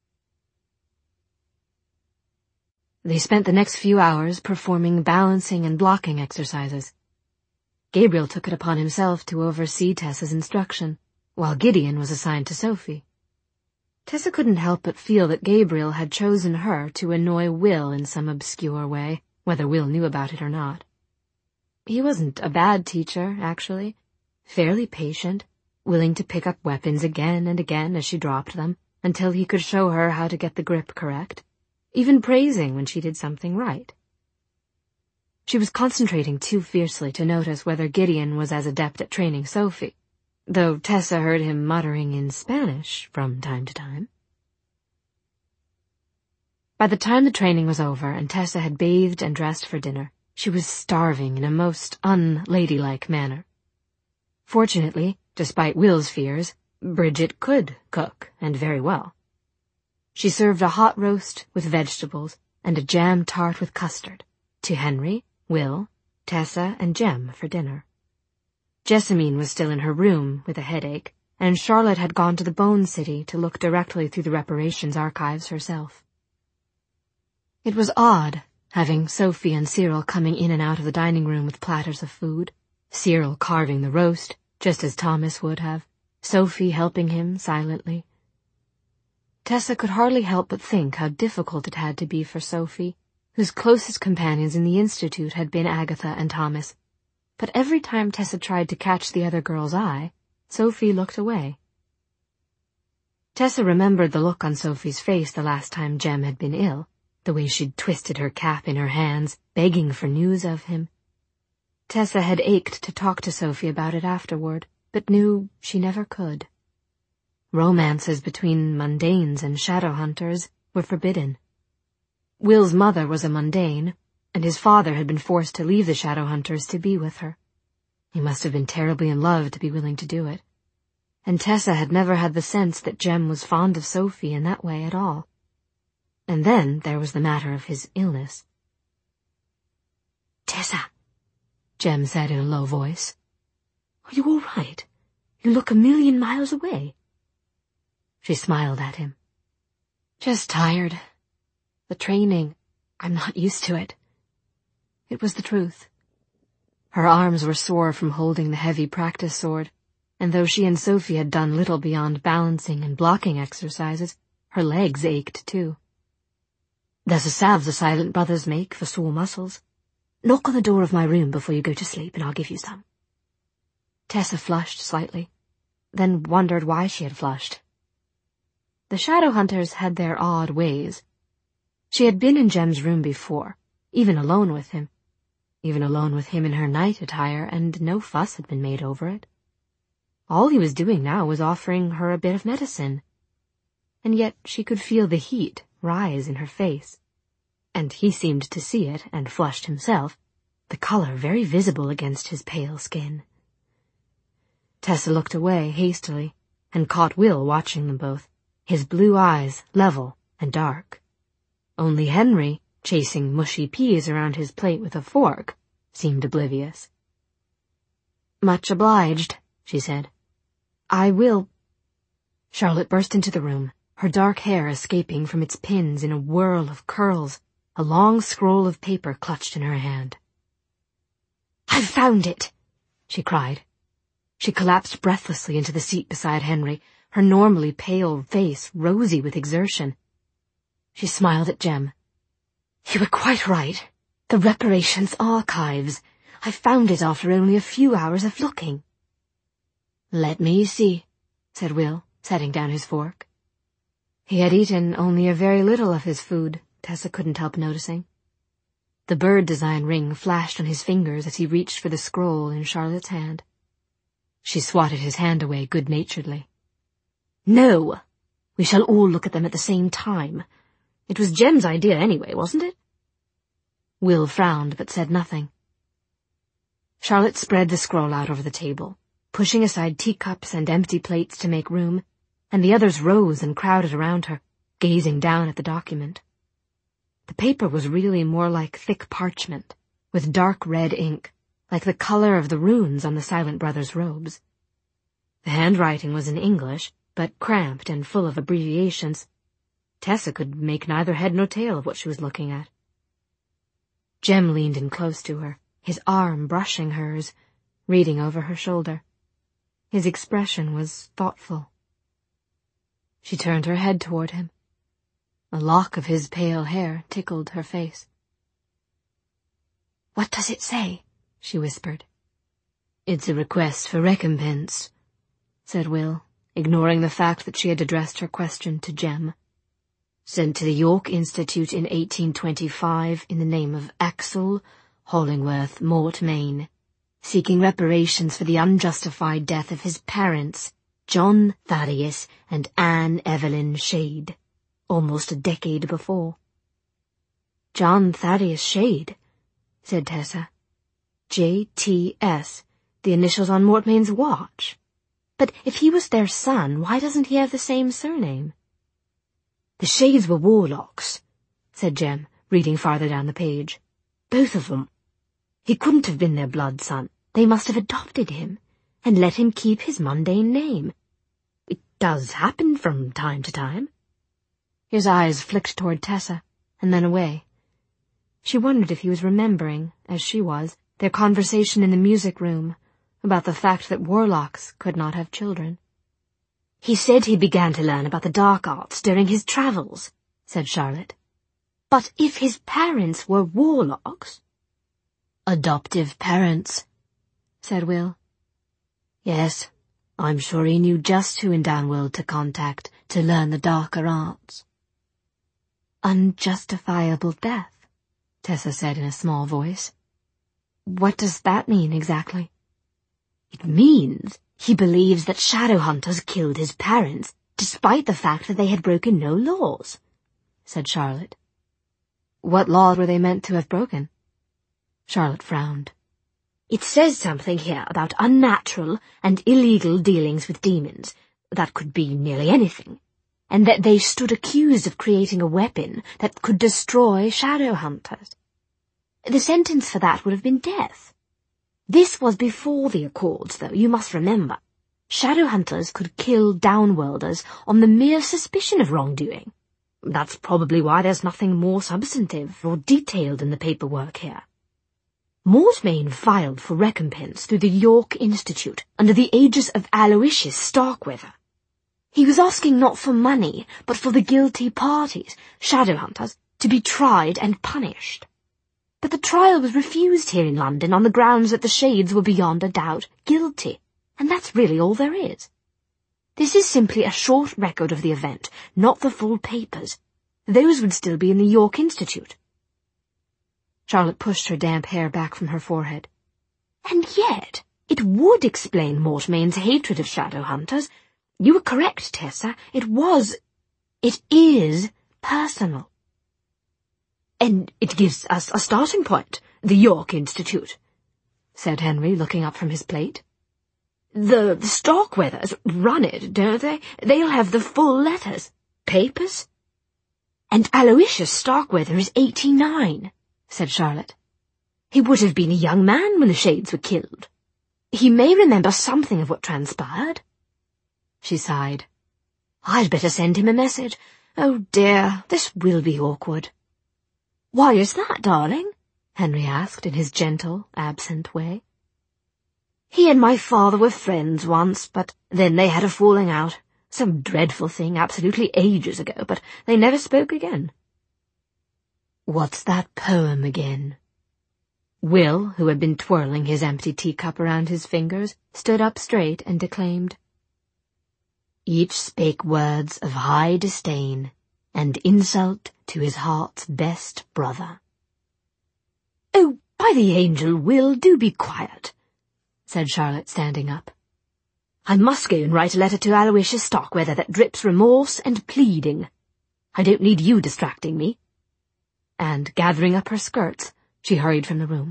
They spent the next few hours performing balancing and blocking exercises. Gabriel took it upon himself to oversee Tessa's instruction, while Gideon was assigned to Sophie. Tessa couldn't help but feel that Gabriel had chosen her to annoy Will in some obscure way, whether Will knew about it or not. He wasn't a bad teacher, actually, fairly patient, willing to pick up weapons again and again as she dropped them, until he could show her how to get the grip correct, even praising when she did something right. She was concentrating too fiercely to notice whether Gideon was as adept at training Sophie, though Tessa heard him muttering in Spanish from time to time. By the time the training was over and Tessa had bathed and dressed for dinner, she was starving in a most unladylike manner. Fortunately, despite Will's fears, Bridget could cook, and very well. She served a hot roast with vegetables and a jam tart with custard to Henry, Will, Tessa, and Jem for dinner. Jessamine was still in her room with a headache, and Charlotte had gone to the Bone City to look directly through the reparations archives herself. It was odd, having Sophie and Cyril coming in and out of the dining room with platters of food, Cyril carving the roast, just as Thomas would have, Sophie helping him silently. Tessa could hardly help but think how difficult it had to be for Sophie, whose closest companions in the Institute had been Agatha and Thomas, but every time Tessa tried to catch the other girl's eye, Sophie looked away. Tessa remembered the look on Sophie's face the last time Jem had been ill, the way she'd twisted her cap in her hands, begging for news of him. Tessa had ached to talk to Sophie about it afterward, but knew she never could. Romances between mundanes and shadow hunters were forbidden. Will's mother was a mundane, and his father had been forced to leave the shadow hunters to be with her. He must have been terribly in love to be willing to do it. And Tessa had never had the sense that Jem was fond of Sophie in that way at all. And then there was the matter of his illness. Tessa, Jem said in a low voice. Are you all right? You look a million miles away. She smiled at him. Just tired. The training. I'm not used to it. It was the truth. Her arms were sore from holding the heavy practice sword, and though she and Sophie had done little beyond balancing and blocking exercises, her legs ached too. There's a salve the Silent Brothers make for sore muscles. Knock on the door of my room before you go to sleep and I'll give you some. Tessa flushed slightly, then wondered why she had flushed. The shadow hunters had their odd ways. She had been in Jem's room before, even alone with him, even alone with him in her night attire, and no fuss had been made over it. All he was doing now was offering her a bit of medicine, and yet she could feel the heat rise in her face, and he seemed to see it and flushed himself, the color very visible against his pale skin. Tessa looked away hastily and caught Will watching them both, his blue eyes level and dark. Only Henry, chasing mushy peas around his plate with a fork, seemed oblivious. "Much obliged," she said. "I will—" Charlotte burst into the room, her dark hair escaping from its pins in a whirl of curls, a long scroll of paper clutched in her hand. "I've found it!" she cried. She collapsed breathlessly into the seat beside Henry, her normally pale face rosy with exertion. She smiled at Jem. "You were quite right. The reparations archives. I found it after only a few hours of looking." "Let me see," said Will, setting down his fork. He had eaten only a very little of his food, Tessa couldn't help noticing. The bird design ring flashed on his fingers as he reached for the scroll in Charlotte's hand. She swatted his hand away good-naturedly. "No! We shall all look at them at the same time. It was Jem's idea anyway, wasn't it?" Will frowned but said nothing. Charlotte spread the scroll out over the table, pushing aside teacups and empty plates to make room, and the others rose and crowded around her, gazing down at the document. The paper was really more like thick parchment, with dark red ink, like the color of the runes on the Silent Brothers' robes. The handwriting was in English, but cramped and full of abbreviations. Tessa could make neither head nor tail of what she was looking at. Jem leaned in close to her, his arm brushing hers, reading over her shoulder. His expression was thoughtful. She turned her head toward him. A lock of his pale hair tickled her face. "What does it say?" she whispered. "It's a request for recompense. said Will, ignoring the fact that she had addressed her question to Jem. Sent to the York Institute in eighteen twenty-five in the name of Axel Hollingworth Mortmain, seeking reparations for the unjustified death of his parents, John Thaddeus and Anne Evelyn Shade, almost a decade before. John Thaddeus Shade, said Tessa. J T S, the initials on Mortmain's watch. But if he was their son, why doesn't he have the same surname? The Shades were warlocks, said Jem, reading farther down the page. Both of them. He couldn't have been their blood son. They must have adopted him, and let him keep his mundane name. It does happen from time to time. His eyes flicked toward Tessa, and then away. She wondered if he was remembering, as she was, their conversation in the music room, about the fact that warlocks could not have children. He said he began to learn about the dark arts during his travels, said Charlotte. But if his parents were warlocks... Adoptive parents, said Will. Yes, I'm sure he knew just who in Downworld to contact to learn the darker arts. Unjustifiable death, Tessa said in a small voice. What does that mean exactly? It means he believes that shadow hunters killed his parents, despite the fact that they had broken no laws, said Charlotte. What law were they meant to have broken? Charlotte frowned. It says something here about unnatural and illegal dealings with demons. That could be nearly anything. And that they stood accused of creating a weapon that could destroy shadow hunters. The sentence for that would have been death. This was before the Accords, though, you must remember. Shadow hunters could kill Downworlders on the mere suspicion of wrongdoing. That's probably why there's nothing more substantive or detailed in the paperwork here. Mortmain filed for recompense through the York Institute under the aegis of Aloysius Starkweather. He was asking not for money, but for the guilty parties, shadow hunters, to be tried and punished. But the trial was refused here in London on the grounds that the Shades were beyond a doubt guilty, and that's really all there is. This is simply a short record of the event, not the full papers. Those would still be in the York Institute. Charlotte pushed her damp hair back from her forehead. And yet, it would explain Mortmain's hatred of shadow hunters. You were correct, Tessa. It was, it is personal. And it gives us a starting point, the York Institute, said Henry, looking up from his plate. The, the Starkweathers run it, don't they? They'll have the full letters. Papers? And Aloysius Starkweather is eighty-nine, said Charlotte. He would have been a young man when the Shades were killed. He may remember something of what transpired. She sighed. I'd better send him a message. Oh dear, this will be awkward. Why is that, darling? Henry asked in his gentle, absent way. He and my father were friends once, but then they had a falling out. Some dreadful thing absolutely ages ago, but they never spoke again. What's that poem again? Will, who had been twirling his empty teacup around his fingers, stood up straight and declaimed. Each spake words of high disdain, and insult to his heart's best brother. Oh, by the angel, Will, do be quiet, said Charlotte, standing up. I must go and write a letter to Aloysius Starkweather that drips remorse and pleading. I don't need you distracting me. And, gathering up her skirts, she hurried from the room.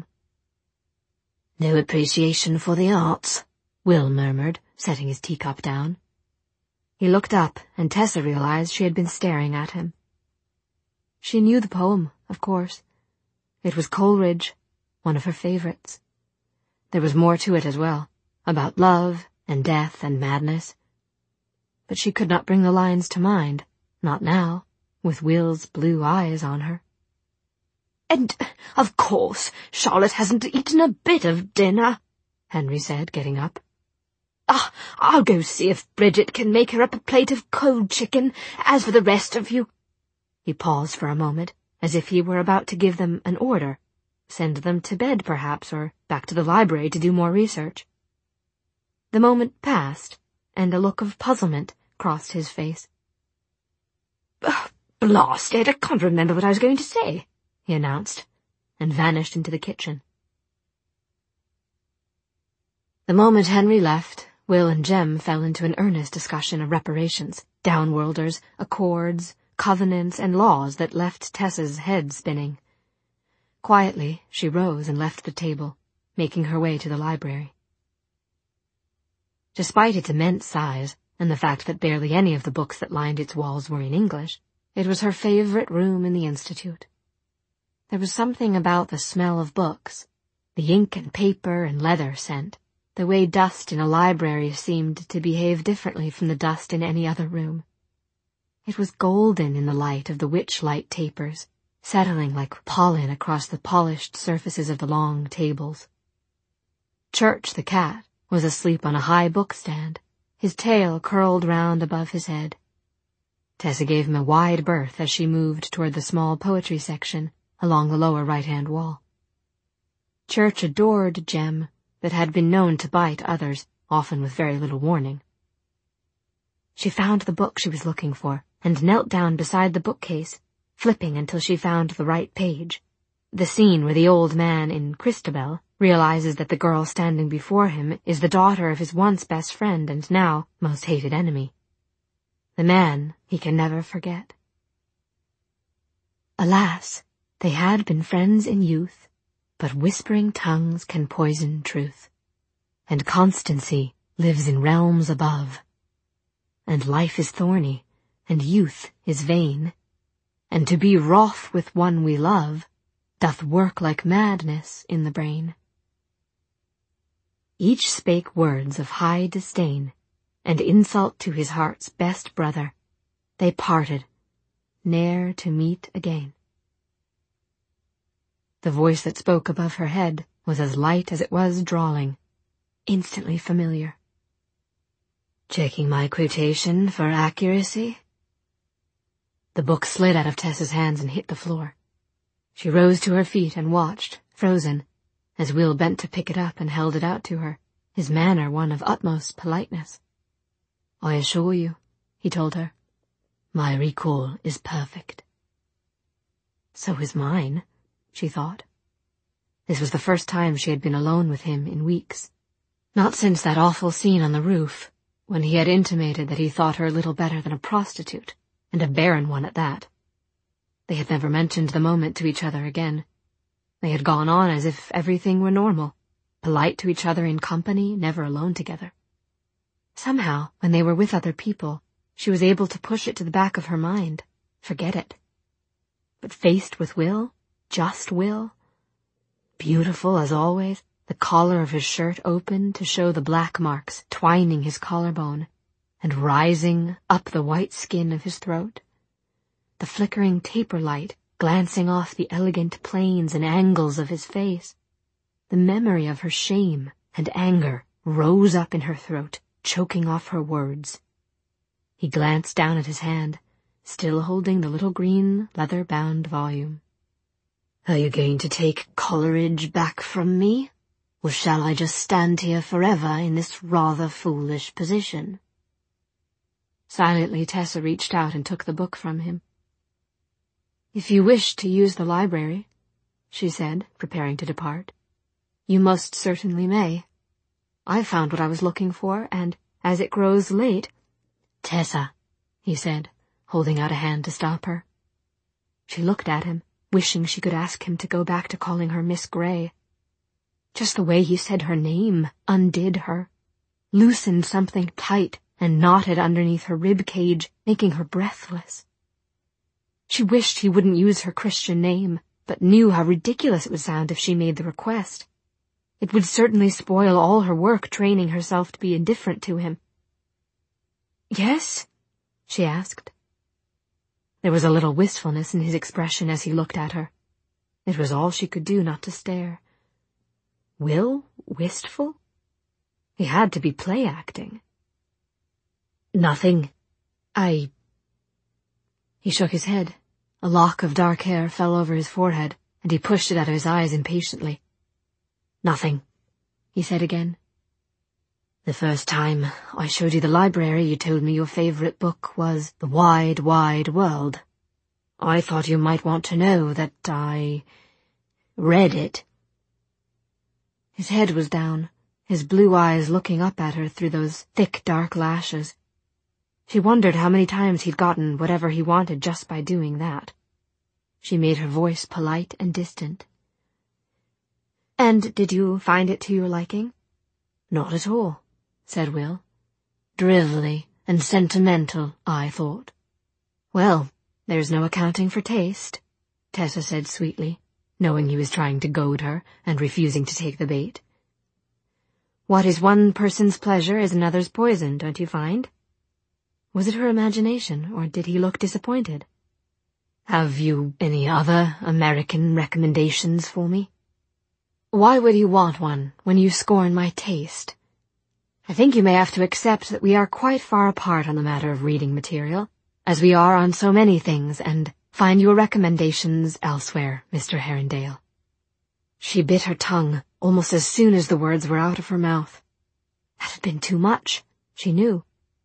No appreciation for the arts, Will murmured, setting his teacup down. He looked up, and Tessa realized she had been staring at him. She knew the poem, of course. It was Coleridge, one of her favorites. There was more to it as well, about love and death and madness. But she could not bring the lines to mind, not now, with Will's blue eyes on her. And, of course, Charlotte hasn't eaten a bit of dinner, Henry said, getting up. Ah, I'll go see if Bridget can make her up a plate of cold chicken. As for the rest of you— He paused for a moment, as if he were about to give them an order. Send them to bed, perhaps, or back to the library to do more research. The moment passed, and a look of puzzlement crossed his face. "Blast it, I can't remember what I was going to say," he announced, and vanished into the kitchen. The moment Henry left, Will and Jem fell into an earnest discussion of reparations, downworlders, accords, covenants, and laws that left Tessa's head spinning. Quietly, she rose and left the table, making her way to the library. Despite its immense size, and the fact that barely any of the books that lined its walls were in English, it was her favorite room in the Institute. There was something about the smell of books, the ink and paper and leather scent, the way dust in a library seemed to behave differently from the dust in any other room. It was golden in the light of the witch-light tapers, settling like pollen across the polished surfaces of the long tables. Church the cat was asleep on a high bookstand, his tail curled round above his head. Tessa gave him a wide berth as she moved toward the small poetry section along the lower right-hand wall. Church adored Jem, but had been known to bite others, often with very little warning. She found the book she was looking for, and knelt down beside the bookcase, flipping until she found the right page. The scene where the old man in Christabel realizes that the girl standing before him is the daughter of his once best friend and now most hated enemy. The man he can never forget. Alas, they had been friends in youth, but whispering tongues can poison truth, and constancy lives in realms above. And life is thorny, and youth is vain, and to be wroth with one we love doth work like madness in the brain. Each spake words of high disdain, and insult to his heart's best brother. They parted, ne'er to meet again. The voice that spoke above her head was as light as it was drawling, instantly familiar. Checking my quotation for accuracy? The book slid out of Tessa's hands and hit the floor. She rose to her feet and watched, frozen, as Will bent to pick it up and held it out to her, his manner one of utmost politeness. I assure you, he told her, my recall is perfect. So is mine, she thought. This was the first time she had been alone with him in weeks. Not since that awful scene on the roof, when he had intimated that he thought her little better than a prostitute, and a barren one at that. They had never mentioned the moment to each other again. They had gone on as if everything were normal, polite to each other in company, never alone together. Somehow, when they were with other people, she was able to push it to the back of her mind, forget it. But faced with Will, just Will, beautiful as always, the collar of his shirt open to show the black marks twining his collarbone, and rising up the white skin of his throat, the flickering taper light glancing off the elegant planes and angles of his face. The memory of her shame and anger rose up in her throat, choking off her words. He glanced down at his hand, still holding the little green, leather-bound volume. Are you going to take Coleridge back from me, or shall I just stand here forever in this rather foolish position? Silently, Tessa reached out and took the book from him. If you wish to use the library, she said, preparing to depart, you most certainly may. I found what I was looking for, and, as it grows late— Tessa, he said, holding out a hand to stop her. She looked at him, wishing she could ask him to go back to calling her Miss Grey. Just the way he said her name undid her, loosened something tight and knotted underneath her rib cage, making her breathless. She wished he wouldn't use her Christian name, but knew how ridiculous it would sound if she made the request. It would certainly spoil all her work training herself to be indifferent to him. Yes? She asked. There was a little wistfulness in his expression as he looked at her. It was all she could do not to stare. Will? Wistful? He had to be play-acting. Nothing. I... He shook his head. A lock of dark hair fell over his forehead, and he pushed it out of his eyes impatiently. Nothing, he said again. The first time I showed you the library, you told me your favourite book was The Wide, Wide World. I thought you might want to know that I read it. His head was down, his blue eyes looking up at her through those thick, dark lashes. She wondered how many times he'd gotten whatever he wanted just by doing that. She made her voice polite and distant. And did you find it to your liking? Not at all, said Will. Drivelly and sentimental, I thought. Well, there's no accounting for taste, Tessa said sweetly, knowing he was trying to goad her and refusing to take the bait. What is one person's pleasure is another's poison, don't you find? Was it her imagination, or did he look disappointed? Have you any other American recommendations for me? Why would you want one when you scorn my taste? I think you may have to accept that we are quite far apart on the matter of reading material, as we are on so many things, and find your recommendations elsewhere, Mister Herondale. She bit her tongue almost as soon as the words were out of her mouth. That had been too much, she knew.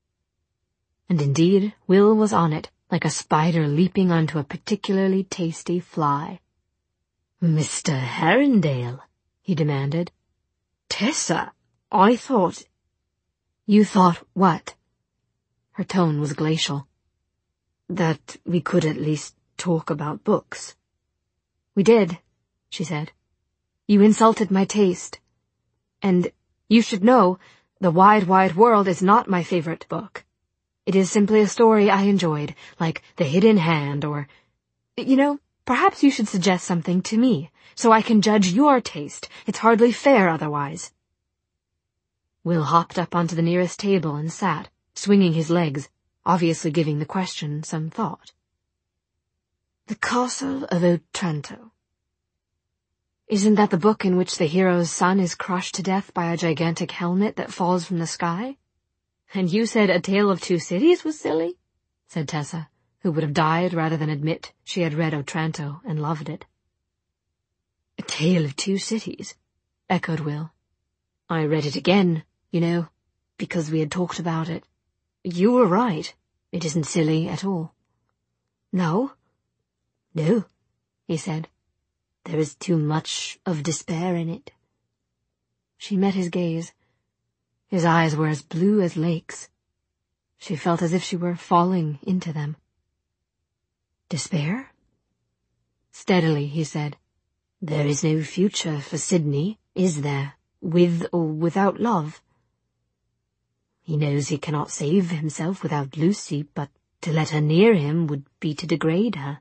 And indeed, Will was on it, like a spider leaping onto a particularly tasty fly. Mister Herondale, he demanded. Tessa, I thought... You thought what? Her tone was glacial. That we could at least talk about books. We did, she said. You insulted my taste. And you should know, The Wide, Wide World is not my favorite book. It is simply a story I enjoyed, like The Hidden Hand or... You know, perhaps you should suggest something to me, so I can judge your taste. It's hardly fair otherwise. Will hopped up onto the nearest table and sat, swinging his legs, obviously giving the question some thought. The Castle of Otranto. Isn't that the book in which the hero's son is crushed to death by a gigantic helmet that falls from the sky? And you said A Tale of Two Cities was silly? Said Tessa, who would have died rather than admit she had read Otranto and loved it. A Tale of Two Cities, echoed Will. I read it again, you know, because we had talked about it. You were right. It isn't silly at all. No? No, he said. There is too much of despair in it. She met his gaze. His eyes were as blue as lakes. She felt as if she were falling into them. Despair? Steadily, he said. There is no future for Sidney, is there, with or without love? He knows he cannot save himself without Lucy, but to let her near him would be to degrade her.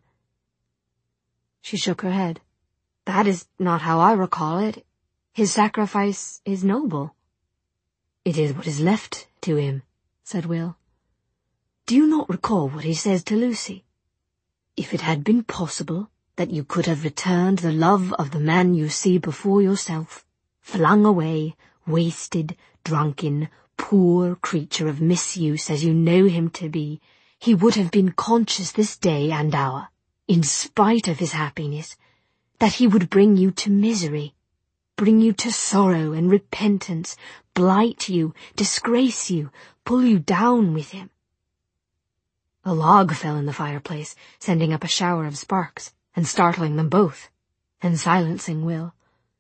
She shook her head. That is not how I recall it. His sacrifice is noble. It is what is left to him, said Will. Do you not recall what he says to Lucy? If it had been possible that you could have returned the love of the man you see before yourself, flung away, wasted, drunken, poor creature of misuse as you know him to be, he would have been conscious this day and hour, in spite of his happiness, that he would bring you to misery, bring you to sorrow and repentance, blight you, disgrace you, pull you down with him. A log fell in the fireplace, sending up a shower of sparks, and startling them both, and silencing Will.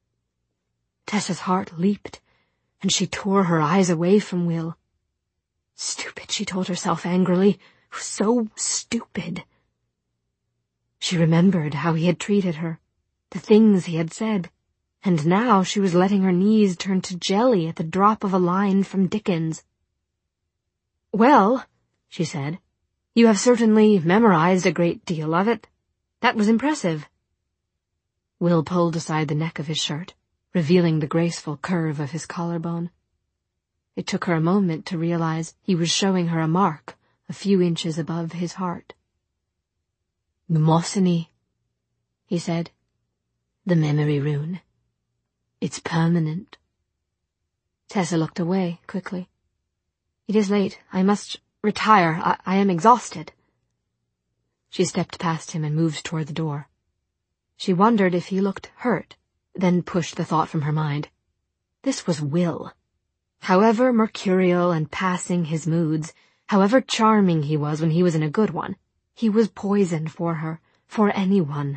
Tessa's heart leaped, and she tore her eyes away from Will. Stupid, she told herself angrily. So stupid. She remembered how he had treated her, the things he had said, and now she was letting her knees turn to jelly at the drop of a line from Dickens. Well, she said, you have certainly memorized a great deal of it. That was impressive. Will pulled aside the neck of his shirt, revealing the graceful curve of his collarbone. It took her a moment to realize he was showing her a mark a few inches above his heart. Mnemosyne, he said. The memory rune. It's permanent. Tessa looked away quickly. It is late. I must retire. I, I am exhausted. She stepped past him and moved toward the door. She wondered if he looked hurt, then pushed the thought from her mind. This was Will. However mercurial and passing his moods, however charming he was when he was in a good one, he was poison for her, for anyone.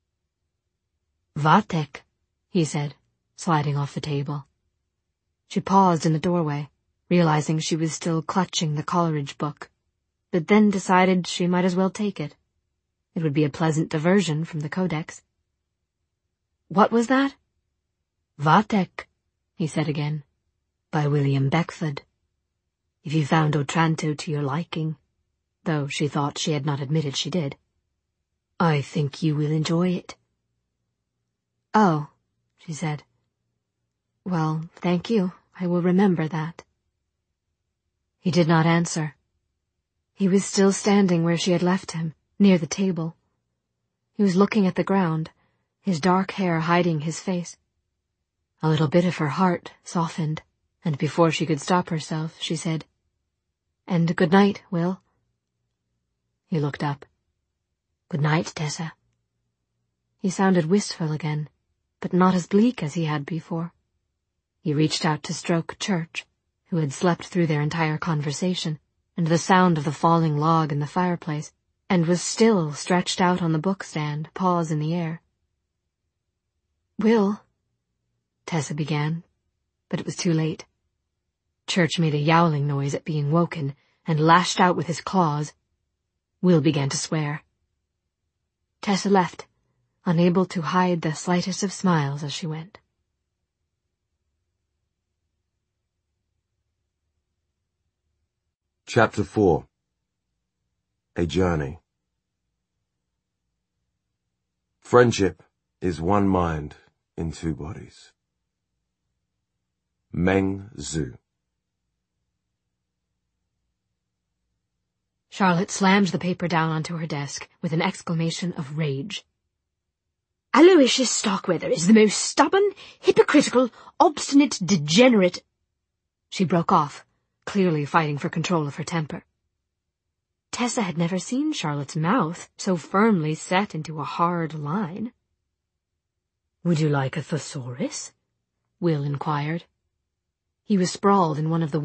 "Vatek," he said, sliding off the table. She paused in the doorway, realizing she was still clutching the Coleridge book, but then decided she might as well take it. It would be a pleasant diversion from the Codex. "What was that?" "Vatek," he said again, "by William Beckford. If you found Otranto to your liking," though she thought she had not admitted she did, "I think you will enjoy it." "Oh," she said. "Well, thank you. I will remember that." He did not answer. He was still standing where she had left him, near the table. He was looking at the ground, his dark hair hiding his face. A little bit of her heart softened, and before she could stop herself, she said, "And good night, Will." He looked up. "Good night, Tessa." He sounded wistful again, but not as bleak as he had before. He reached out to stroke Church, who had slept through their entire conversation, and the sound of the falling log in the fireplace, and was still stretched out on the bookstand, paws in the air. "Will," Tessa began, but it was too late. Church made a yowling noise at being woken, and lashed out with his claws. Will began to swear. Tessa left, unable to hide the slightest of smiles as she went. Chapter four. A Journey. Friendship is one mind in two bodies. Meng Zhu. Charlotte slammed the paper down onto her desk with an exclamation of rage. "Aloysius Starkweather is the most stubborn, hypocritical, obstinate, degenerate—" She broke off, clearly fighting for control of her temper. Tessa had never seen Charlotte's mouth so firmly set into a hard line. "Would you like a thesaurus?" Will inquired. He was sprawled in one of the